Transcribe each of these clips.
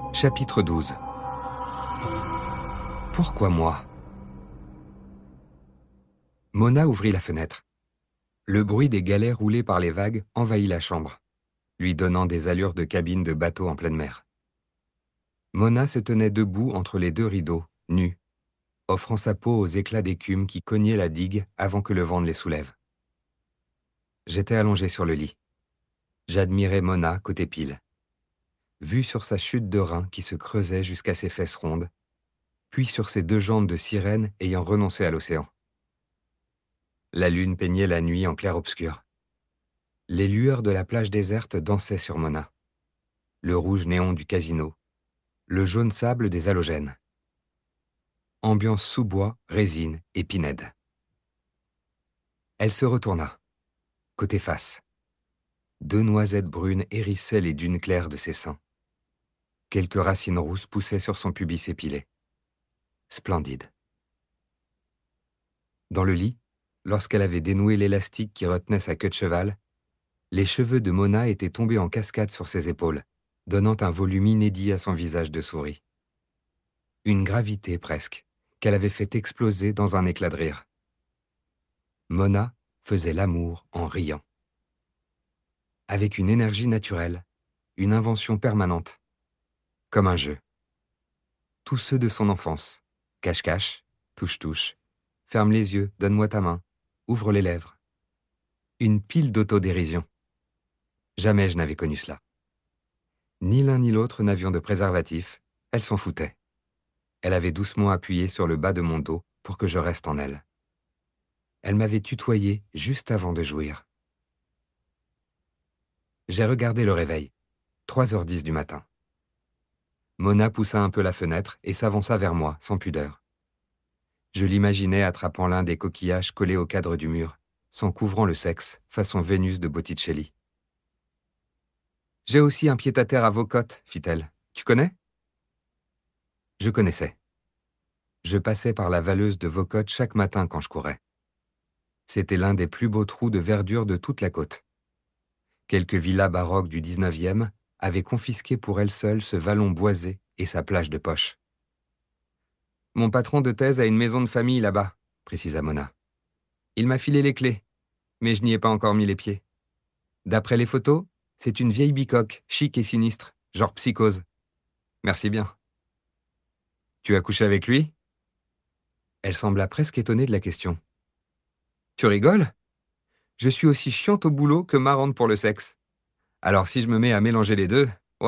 Chapitre 12. Pourquoi moi? Mona ouvrit la fenêtre. Le bruit des galets roulés par les vagues envahit la chambre, lui donnant des allures de cabine de bateau en pleine mer. Mona se tenait debout entre les deux rideaux, nue, offrant sa peau aux éclats d'écume qui cognaient la digue avant que le vent ne les soulève. J'étais allongé sur le lit. J'admirais Mona côté pile. Vue sur sa chute de rein qui se creusait jusqu'à ses fesses rondes, puis sur ses deux jambes de sirène ayant renoncé à l'océan. La lune peignait la nuit en clair-obscur. Les lueurs de la plage déserte dansaient sur Mona. Le rouge néon du casino, le jaune sable des halogènes. Ambiance sous-bois, résine et pinède. Elle se retourna, côté face. Deux noisettes brunes hérissaient les dunes claires de ses seins. Quelques racines rousses poussaient sur son pubis épilé. Splendide. Dans le lit, lorsqu'elle avait dénoué l'élastique qui retenait sa queue de cheval, les cheveux de Mona étaient tombés en cascade sur ses épaules, donnant un volume inédit à son visage de souris. Une gravité presque, qu'elle avait fait exploser dans un éclat de rire. Mona faisait l'amour en riant. Avec une énergie naturelle, une invention permanente, comme un jeu. Tous ceux de son enfance, cache-cache, touche-touche, ferme les yeux, donne-moi ta main, ouvre les lèvres. Une pile d'autodérision. Jamais je n'avais connu cela. Ni l'un ni l'autre n'avions de préservatif, elle s'en foutait. Elle avait doucement appuyé sur le bas de mon dos pour que je reste en elle. Elle m'avait tutoyé juste avant de jouir. J'ai regardé le réveil, 3h10 du matin. Mona poussa un peu la fenêtre et s'avança vers moi, sans pudeur. Je l'imaginais attrapant l'un des coquillages collés au cadre du mur, s'en couvrant le sexe, façon Vénus de Botticelli. « J'ai aussi un pied-à-terre à Vocotte, fit-elle. Tu connais ?» Je connaissais. Je passais par la valeuse de Vocotte chaque matin quand je courais. C'était l'un des plus beaux trous de verdure de toute la côte. Quelques villas baroques du 19e avaient confisqué pour elles seules ce vallon boisé et sa plage de poche. « Mon patron de thèse a une maison de famille là-bas, » précisa Mona. « Il m'a filé les clés, mais je n'y ai pas encore mis les pieds. D'après les photos, c'est une vieille bicoque, chic et sinistre, genre psychose. Merci bien. »« Tu as couché avec lui ?» Elle sembla presque étonnée de la question. « Tu rigoles ? Je suis aussi chiante au boulot que marrante pour le sexe. Alors si je me mets à mélanger les deux, waouh !»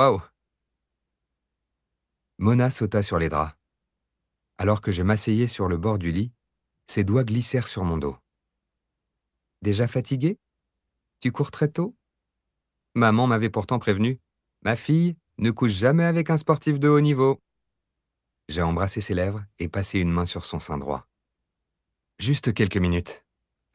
Mona sauta sur les draps. Alors que je m'asseyais sur le bord du lit, ses doigts glissèrent sur mon dos. « Déjà fatigué ? Tu cours très tôt ? Maman m'avait pourtant prévenu. Ma fille ne couche jamais avec un sportif de haut niveau. » J'ai embrassé ses lèvres et passé une main sur son sein droit. « Juste quelques minutes. Accordé ?»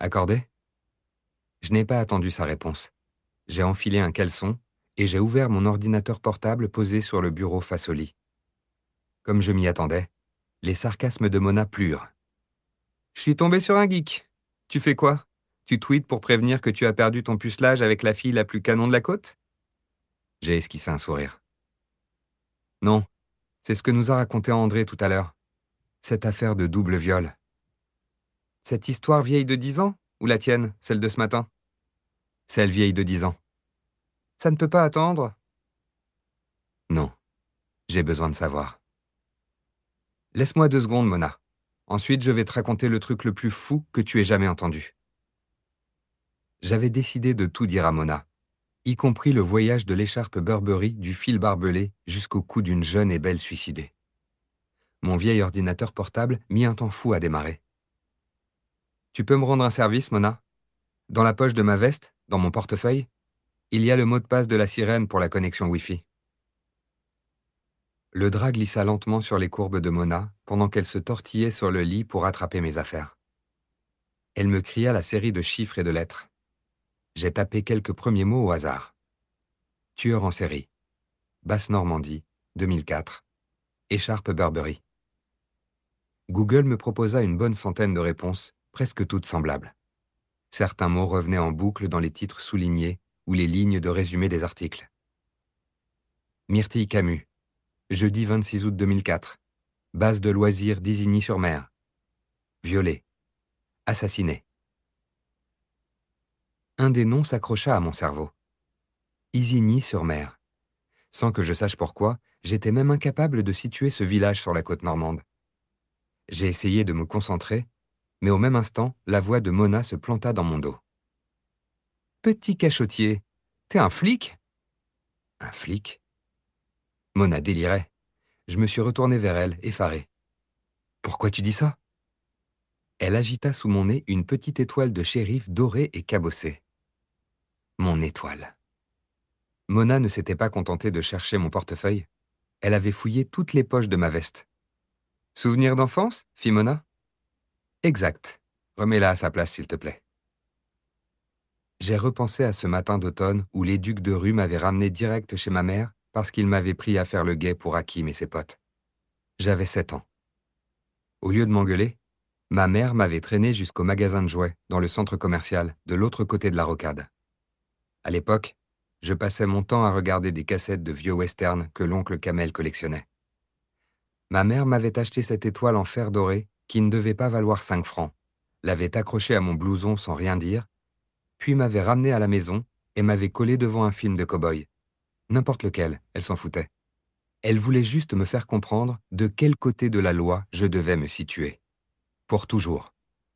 Je n'ai pas attendu sa réponse. J'ai enfilé un caleçon et j'ai ouvert mon ordinateur portable posé sur le bureau face au lit. Comme je m'y attendais, les sarcasmes de Mona plurent. « Je suis tombé sur un geek. Tu fais quoi ? Tu tweets pour prévenir que tu as perdu ton pucelage avec la fille la plus canon de la côte ?» J'ai esquissé un sourire. « Non, c'est ce que nous a raconté André tout à l'heure. Cette affaire de double viol. » « Cette histoire vieille de 10 ans ou la tienne, celle de ce matin ?»« Celle vieille de 10 ans. »« Ça ne peut pas attendre ?» ?»« Non, j'ai besoin de savoir. » « Laisse-moi 2 secondes, Mona. Ensuite, je vais te raconter le truc le plus fou que tu aies jamais entendu. » J'avais décidé de tout dire à Mona, y compris le voyage de l'écharpe Burberry du fil barbelé jusqu'au cou d'une jeune et belle suicidée. Mon vieil ordinateur portable mit un temps fou à démarrer. « Tu peux me rendre un service, Mona ? Dans la poche de ma veste, dans mon portefeuille, il y a le mot de passe de la sirène pour la connexion Wi-Fi. » Le drap glissa lentement sur les courbes de Mona pendant qu'elle se tortillait sur le lit pour attraper mes affaires. Elle me cria la série de chiffres et de lettres. J'ai tapé quelques premiers mots au hasard. Tueur en série. Basse-Normandie, 2004. Écharpe Burberry. Google me proposa une bonne centaine de réponses, presque toutes semblables. Certains mots revenaient en boucle dans les titres soulignés ou les lignes de résumé des articles. Myrtille Camus. Jeudi 26 août 2004. Base de loisirs d'Isigny-sur-Mer. Violé. Assassiné. Un des noms s'accrocha à mon cerveau. Isigny-sur-Mer. Sans que je sache pourquoi, j'étais même incapable de situer ce village sur la côte normande. J'ai essayé de me concentrer, mais au même instant, la voix de Mona se planta dans mon dos. « Petit cachotier, t'es un flic ?» Un flic ? Mona délirait. Je me suis retourné vers elle, effaré. « Pourquoi tu dis ça ?» Elle agita sous mon nez une petite étoile de shérif dorée et cabossée. Mon étoile. Mona ne s'était pas contentée de chercher mon portefeuille. Elle avait fouillé toutes les poches de ma veste. « Souvenir d'enfance ?» fit Mona. « Exact. Remets-la à sa place, s'il te plaît. » J'ai repensé à ce matin d'automne où l'éduc de rue m'avait ramené direct chez ma mère parce qu'il m'avait pris à faire le guet pour Hakim et ses potes. J'avais 7 ans. Au lieu de m'engueuler, ma mère m'avait traîné jusqu'au magasin de jouets, dans le centre commercial, de l'autre côté de la rocade. À l'époque, je passais mon temps à regarder des cassettes de vieux westerns que l'oncle Kamel collectionnait. Ma mère m'avait acheté cette étoile en fer doré qui ne devait pas valoir 5 francs, l'avait accrochée à mon blouson sans rien dire, puis m'avait ramené à la maison et m'avait collé devant un film de cow-boy. N'importe lequel, elle s'en foutait. Elle voulait juste me faire comprendre de quel côté de la loi je devais me situer. Pour toujours.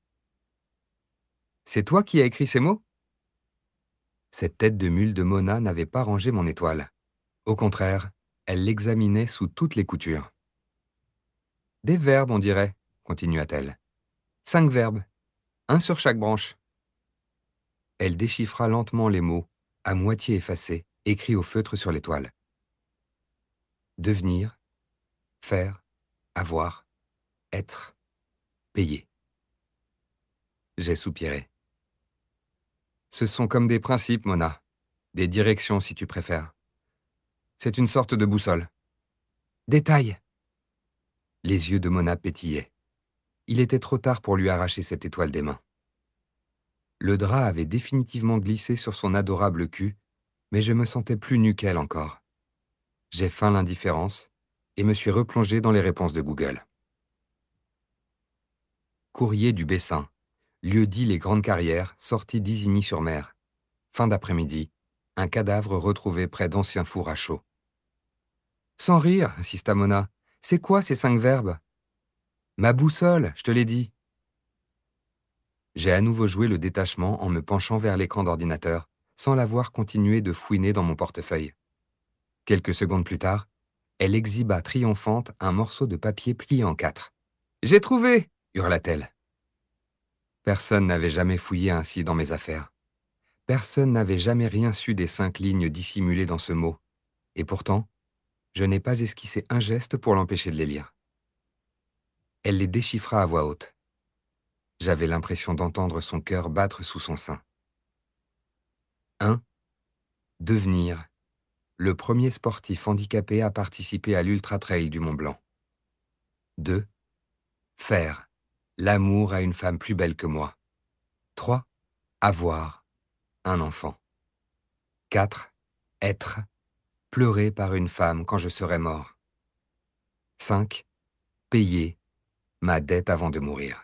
« C'est toi qui as écrit ces mots ?» Cette tête de mule de Mona n'avait pas rangé mon étoile. Au contraire, elle l'examinait sous toutes les coutures. « Des verbes, on dirait, » continua-t-elle. « 5 verbes, un sur chaque branche. » Elle déchiffra lentement les mots, à moitié effacés, écrits au feutre sur l'étoile. Devenir, faire, avoir, être, payer. J'ai soupiré. Ce sont comme des principes, Mona. Des directions, si tu préfères. C'est une sorte de boussole. Détail. Les yeux de Mona pétillaient. Il était trop tard pour lui arracher cette étoile des mains. Le drap avait définitivement glissé sur son adorable cul, mais je me sentais plus nu qu'elle encore. J'ai feint l'indifférence et me suis replongé dans les réponses de Google. Courrier du Bessin, lieu-dit Les Grandes Carrières, sortie d'Isigny-sur-Mer. Fin d'après-midi, un cadavre retrouvé près d'anciens fours à chaud. Sans rire, insista Mona, c'est quoi ces 5 verbes ? Ma boussole, je te l'ai dit. J'ai à nouveau joué le détachement en me penchant vers l'écran d'ordinateur, sans la voir continuer de fouiner dans mon portefeuille. Quelques secondes plus tard, elle exhiba triomphante un morceau de papier plié en 4. « J'ai trouvé !» hurla-t-elle. Personne n'avait jamais fouillé ainsi dans mes affaires. Personne n'avait jamais rien su des 5 lignes dissimulées dans ce mot. Et pourtant, je n'ai pas esquissé un geste pour l'empêcher de les lire. Elle les déchiffra à voix haute. J'avais l'impression d'entendre son cœur battre sous son sein. 1. Devenir. Le premier sportif handicapé à participer à l'Ultra Trail du Mont Blanc. 2. Faire. L'amour à une femme plus belle que moi. 3. Avoir. Un enfant. 4. Être. Pleurer par une femme quand je serai mort. 5. Payer. Ma dette avant de mourir.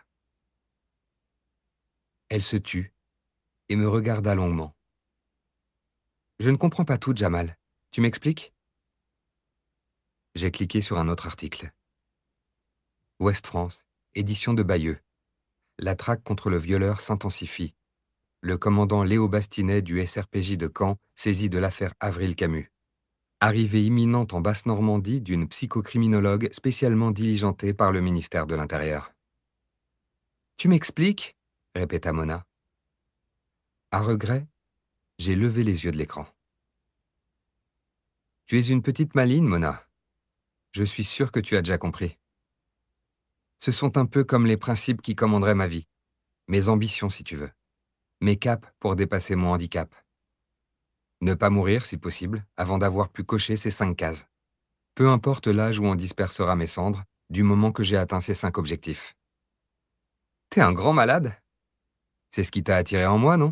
Elle se tut et me regarda longuement. Je ne comprends pas tout, Jamal. Tu m'expliques ? J'ai cliqué sur un autre article. Ouest France, édition de Bayeux. La traque contre le violeur s'intensifie. Le commandant Léo Bastinet du SRPJ de Caen saisit de l'affaire Avril Camus. Arrivée imminente en Basse-Normandie d'une psychocriminologue spécialement diligentée par le ministère de l'Intérieur. Tu m'expliques ? Répéta Mona. À regret, j'ai levé les yeux de l'écran. Tu es une petite maline, Mona. Je suis sûr que tu as déjà compris. Ce sont un peu comme les principes qui commanderaient ma vie. Mes ambitions, si tu veux. Mes caps pour dépasser mon handicap. Ne pas mourir, si possible, avant d'avoir pu cocher ces 5 cases. Peu importe l'âge où on dispersera mes cendres, du moment que j'ai atteint ces 5 objectifs. T'es un grand malade ? C'est ce qui t'a attiré en moi, non ?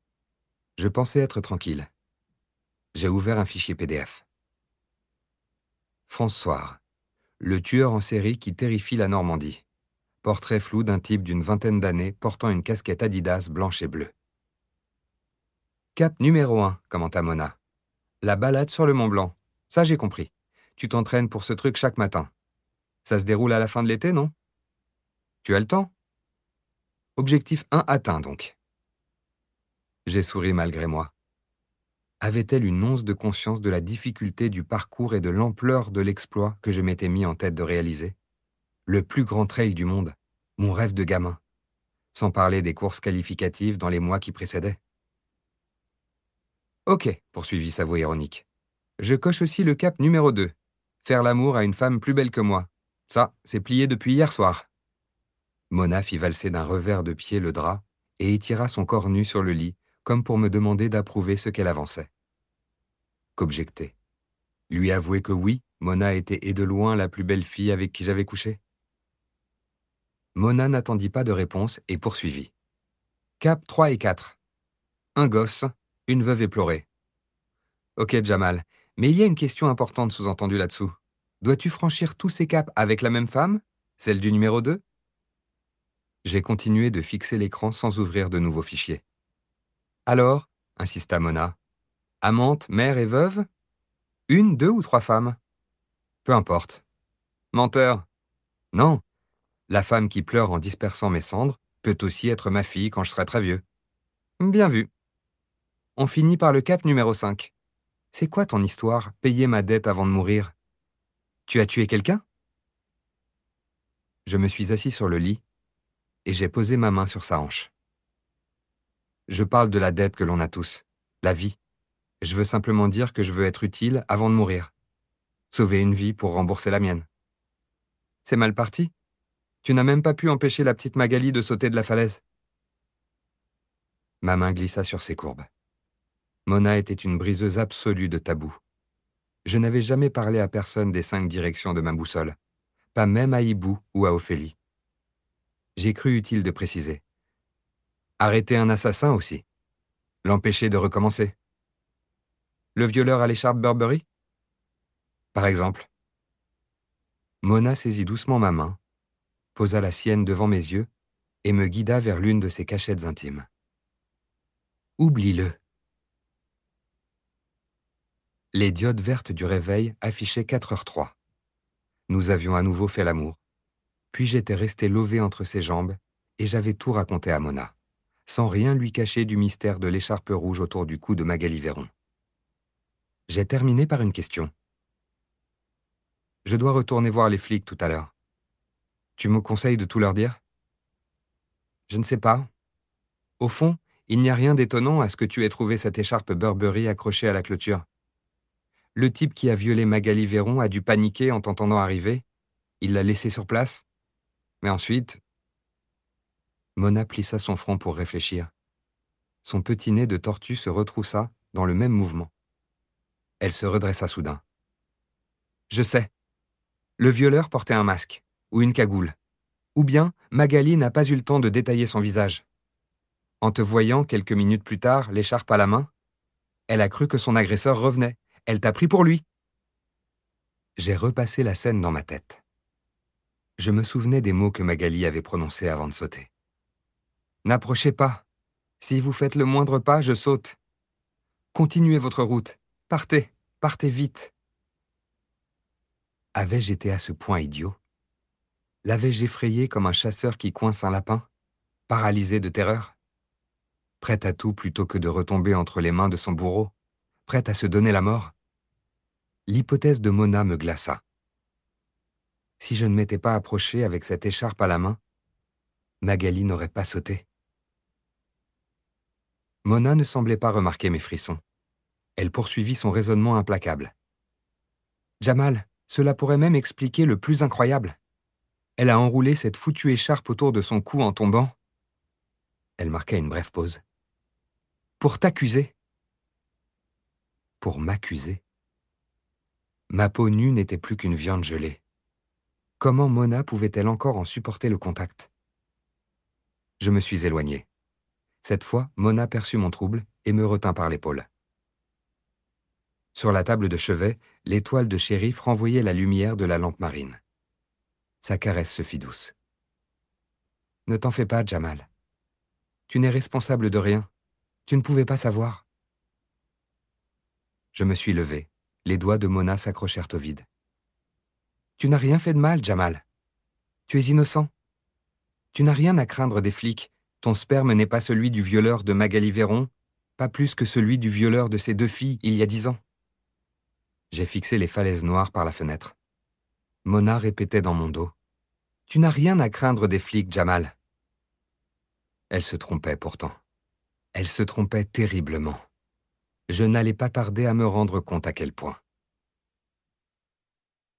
Je pensais être tranquille. J'ai ouvert un fichier PDF. François, le tueur en série qui terrifie la Normandie. Portrait flou d'un type d'une vingtaine d'années portant une casquette Adidas blanche et bleue. Cap numéro 1, commenta Mona. La balade sur le Mont Blanc. Ça, j'ai compris. Tu t'entraînes pour ce truc chaque matin. Ça se déroule à la fin de l'été, non? Tu as le temps? Objectif 1 atteint, donc. J'ai souri malgré moi. Avait-elle une once de conscience de la difficulté du parcours et de l'ampleur de l'exploit que je m'étais mis en tête de réaliser? Le plus grand trail du monde, mon rêve de gamin, sans parler des courses qualificatives dans les mois qui précédaient. Ok, poursuivit sa voix ironique. Je coche aussi le cap numéro 2. Faire l'amour à une femme plus belle que moi. Ça, c'est plié depuis hier soir. Mona fit valser d'un revers de pied le drap et étira son corps nu sur le lit, comme pour me demander d'approuver ce qu'elle avançait. Qu'objecter? Lui avouer que oui, Mona était et de loin la plus belle fille avec qui j'avais couché? Mona n'attendit pas de réponse et poursuivit. Cap 3 et 4. Un gosse, une veuve éplorée. Ok, Jamal, mais il y a une question importante sous-entendue là-dessous. Dois-tu franchir tous ces caps avec la même femme, celle du numéro 2? J'ai continué de fixer l'écran sans ouvrir de nouveaux fichiers. Alors, insista Mona, amante, mère et veuve? Une, deux ou trois femmes? Peu importe. Menteur. Non, la femme qui pleure en dispersant mes cendres peut aussi être ma fille quand je serai très vieux. Bien vu. On finit par le cap numéro 5. C'est quoi ton histoire, payer ma dette avant de mourir? Tu as tué quelqu'un? Je me suis assis sur le lit et j'ai posé ma main sur sa hanche. Je parle de la dette que l'on a tous, la vie. Je veux simplement dire que je veux être utile avant de mourir. Sauver une vie pour rembourser la mienne. C'est mal parti? Tu n'as même pas pu empêcher la petite Magali de sauter de la falaise. Ma main glissa sur ses courbes. Mona était une briseuse absolue de tabous. Je n'avais jamais parlé à personne des 5 directions de ma boussole, pas même à Hibou ou à Ophélie. J'ai cru utile de préciser. Arrêter un assassin aussi. L'empêcher de recommencer. Le violeur à l'écharpe Burberry? Par exemple. Mona saisit doucement ma main, posa la sienne devant mes yeux et me guida vers l'une de ses cachettes intimes. Oublie-le. Les diodes vertes du réveil affichaient 4h03. Nous avions à nouveau fait l'amour. Puis j'étais resté lové entre ses jambes et j'avais tout raconté à Mona, sans rien lui cacher du mystère de l'écharpe rouge autour du cou de Magali Véron. J'ai terminé par une question. Je dois retourner voir les flics tout à l'heure. Tu me conseilles de tout leur dire? Je ne sais pas. Au fond, il n'y a rien d'étonnant à ce que tu aies trouvé cette écharpe Burberry accrochée à la clôture. Le type qui a violé Magali Véron a dû paniquer en t'entendant arriver. Il l'a laissée sur place. Mais ensuite... Mona plissa son front pour réfléchir. Son petit nez de tortue se retroussa dans le même mouvement. Elle se redressa soudain. Je sais. Le violeur portait un masque, ou une cagoule. Ou bien, Magali n'a pas eu le temps de détailler son visage. En te voyant quelques minutes plus tard, l'écharpe à la main, elle a cru que son agresseur revenait. Elle t'a pris pour lui. J'ai repassé la scène dans ma tête. Je me souvenais des mots que Magali avait prononcés avant de sauter. N'approchez pas. Si vous faites le moindre pas, je saute. Continuez votre route. Partez, partez vite. Avais-je été à ce point idiot? L'avais-je effrayé comme un chasseur qui coince un lapin, paralysé de terreur? Prête à tout plutôt que de retomber entre les mains de son bourreau, prête à se donner la mort? L'hypothèse de Mona me glaça. Si je ne m'étais pas approché avec cette écharpe à la main, Magali n'aurait pas sauté. Mona ne semblait pas remarquer mes frissons. Elle poursuivit son raisonnement implacable. Jamal, cela pourrait même expliquer le plus incroyable. Elle a enroulé cette foutue écharpe autour de son cou en tombant. Elle marqua une brève pause. Pour t'accuser. Pour m'accuser. Ma peau nue n'était plus qu'une viande gelée. Comment Mona pouvait-elle encore en supporter le contact? Je me suis éloigné. Cette fois, Mona perçut mon trouble et me retint par l'épaule. Sur la table de chevet, l'étoile de shérif renvoyait la lumière de la lampe marine. Sa caresse se fit douce. « Ne t'en fais pas, Jamal. Tu n'es responsable de rien. Tu ne pouvais pas savoir. » Je me suis levé. Les doigts de Mona s'accrochèrent au vide. « Tu n'as rien fait de mal, Jamal. Tu es innocent. Tu n'as rien à craindre des flics. Ton sperme n'est pas celui du violeur de Magali Véron, pas plus que celui du violeur de ses 2 filles il y a 10 ans. » J'ai fixé les falaises noires par la fenêtre. Mona répétait dans mon dos. « Tu n'as rien à craindre des flics, Jamal. » Elle se trompait pourtant. Elle se trompait terriblement. Je n'allais pas tarder à me rendre compte à quel point.